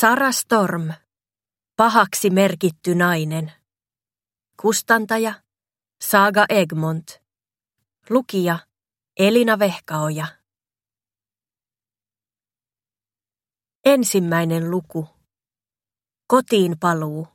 Sarah Storm, pahaksi merkitty nainen. Kustantaja Saga Egmont. Lukija Elina Vehkaoja. Ensimmäinen luku. Kotiin paluu.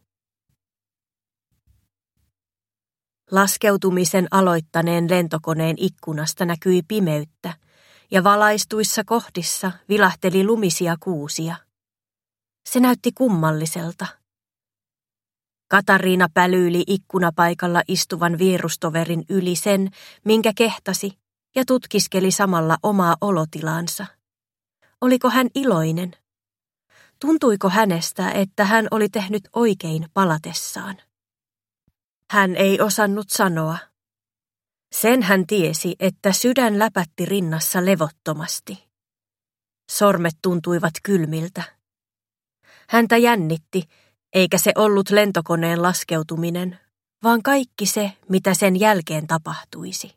Laskeutumisen aloittaneen lentokoneen ikkunasta näkyi pimeyttä, ja valaistuissa kohdissa vilahteli lumisia kuusia. Se näytti kummalliselta. Katariina pälyyli ikkunapaikalla istuvan vierustoverin yli sen, minkä kehtasi, ja tutkiskeli samalla omaa olotilaansa. Oliko hän iloinen? Tuntuiko hänestä, että hän oli tehnyt oikein palatessaan? Hän ei osannut sanoa. Sen hän tiesi, että sydän läpätti rinnassa levottomasti. Sormet tuntuivat kylmiltä. Häntä jännitti, eikä se ollut lentokoneen laskeutuminen, vaan kaikki se, mitä sen jälkeen tapahtuisi.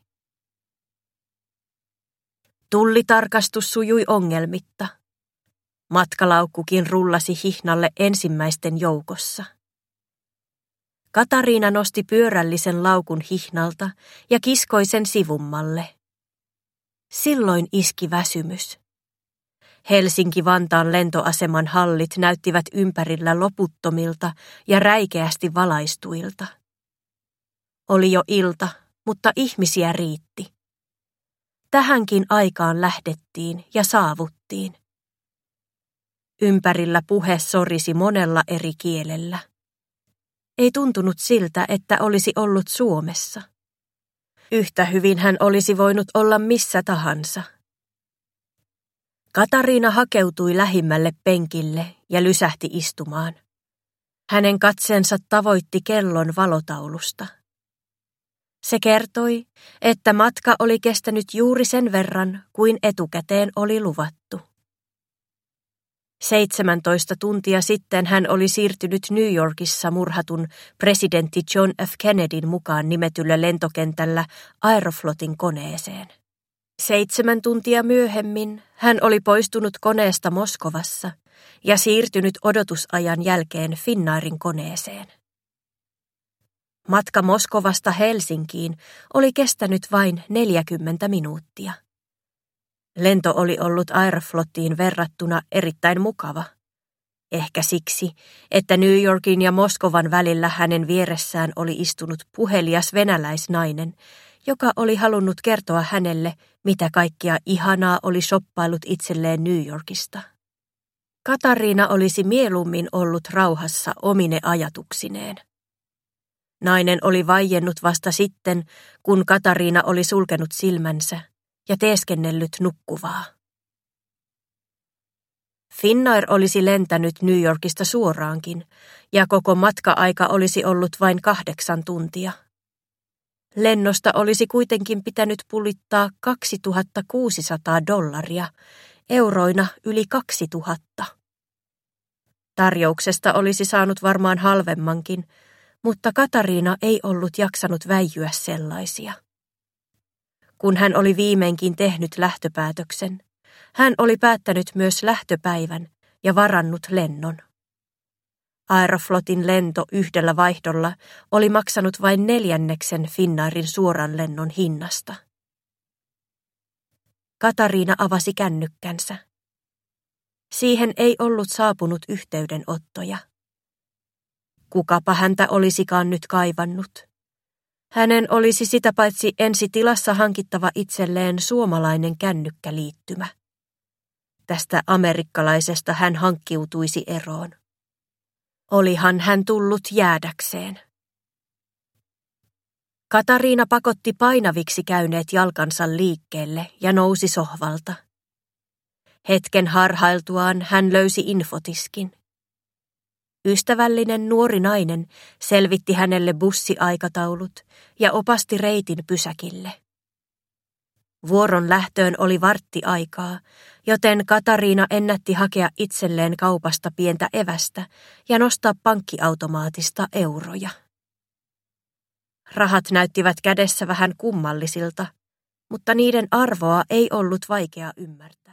Tullitarkastus sujui ongelmitta. Matkalaukkukin rullasi hihnalle ensimmäisten joukossa. Katariina nosti pyörällisen laukun hihnalta ja kiskoi sen sivummalle. Silloin iski väsymys. Helsinki-Vantaan lentoaseman hallit näyttivät ympärillä loputtomilta ja räikeästi valaistuilta. Oli jo ilta, mutta ihmisiä riitti. Tähänkin aikaan lähdettiin ja saavuttiin. Ympärillä puhe sorisi monella eri kielellä. Ei tuntunut siltä, että olisi ollut Suomessa. Yhtä hyvin hän olisi voinut olla missä tahansa. Katariina hakeutui lähimmälle penkille ja lysähti istumaan. Hänen katseensa tavoitti kellon valotaulusta. Se kertoi, että matka oli kestänyt juuri sen verran, kuin etukäteen oli luvattu. 17 tuntia sitten hän oli siirtynyt New Yorkissa murhatun presidentti John F. Kennedyn mukaan nimetyllä lentokentällä Aeroflotin koneeseen. 7 tuntia myöhemmin hän oli poistunut koneesta Moskovassa ja siirtynyt odotusajan jälkeen Finnairin koneeseen. Matka Moskovasta Helsinkiin oli kestänyt vain 40 minuuttia. Lento oli ollut Aeroflottiin verrattuna erittäin mukava. Ehkä siksi, että New Yorkin ja Moskovan välillä hänen vieressään oli istunut puhelias venäläisnainen, joka oli halunnut kertoa hänelle, mitä kaikkea ihanaa oli shoppailut itselleen New Yorkista. Katariina olisi mieluummin ollut rauhassa omine ajatuksineen. Nainen oli vaiennut vasta sitten, kun Katariina oli sulkenut silmänsä ja teeskennellyt nukkuvaa. Finnair olisi lentänyt New Yorkista suoraankin, ja koko matka-aika olisi ollut vain 8 tuntia. Lennosta olisi kuitenkin pitänyt pulittaa $2,600, euroina yli 2,000. Tarjouksesta olisi saanut varmaan halvemmankin, mutta Katariina ei ollut jaksanut väijyä sellaisia. Kun hän oli viimeinkin tehnyt lähtöpäätöksen, hän oli päättänyt myös lähtöpäivän ja varannut lennon. Aeroflotin lento yhdellä vaihdolla oli maksanut vain 1/4 Finnairin suoran lennon hinnasta. Katariina avasi kännykkänsä. Siihen ei ollut saapunut yhteydenottoja. Kukapa häntä olisikaan nyt kaivannut. Hänen olisi sitä paitsi ensi tilassa hankittava itselleen suomalainen kännykkäliittymä. Tästä amerikkalaisesta hän hankkiutuisi eroon. Olihan hän tullut jäädäkseen. Katariina pakotti painaviksi käyneet jalkansa liikkeelle ja nousi sohvalta. Hetken harhailtuaan hän löysi infotiskin. Ystävällinen nuori nainen selvitti hänelle bussiaikataulut ja opasti reitin pysäkille. Vuoron lähtöön oli vartti aikaa, joten Katariina ennätti hakea itselleen kaupasta pientä evästä ja nostaa pankkiautomaatista euroja. Rahat näyttivät kädessä vähän kummallisilta, mutta niiden arvoa ei ollut vaikea ymmärtää.